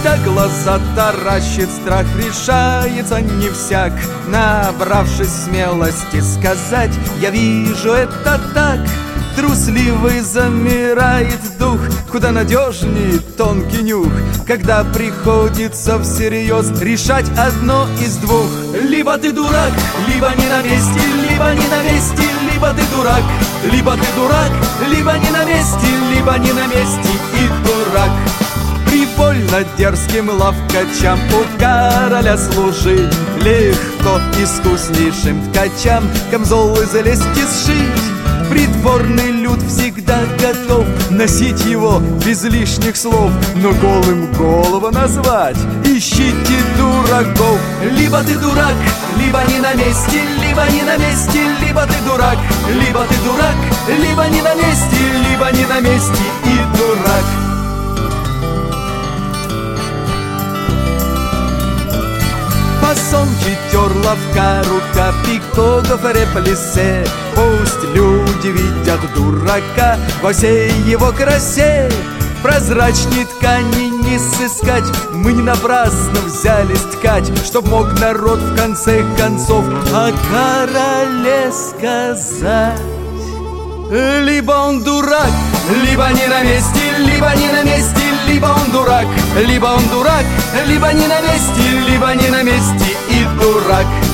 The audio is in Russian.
когда глаза таращит страх, решается не всяк, набравшись смелости сказать: я вижу это так. Трусливый замирает дух, куда надежнее тонкий нюх, когда приходится всерьез решать одно из двух. Либо ты дурак, либо не на месте, либо не на месте, либо ты дурак, либо ты дурак, либо не на месте, либо не на месте и дурак. Привольно дерзким ловкачам у короля служить легко, искуснейшим ткачам камзолы залезть и сшить. Придворный люд всегда готов носить его без лишних слов, но голым голову назвать ищите дураков. Либо ты дурак, либо не на месте, либо не на месте, либо ты дурак, либо ты дурак, либо не на месте, либо не на месте и дурак. Фасон хитер, ловка рука, пико, гофре, плесе. Пусть люди видят дурака во всей его красе. Прозрачной ткани не сыскать, мы не напрасно взялись ткать, чтоб мог народ в конце концов о короле сказать. Либо он дурак, либо не на месте, либо не на месте, либо он дурак, либо он дурак, либо не на месте, либо не на месте и дурак.